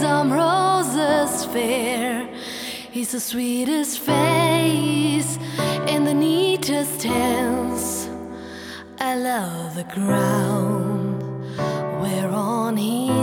some roses fair. He's the sweetest face in the neatest hands. I love the ground whereon he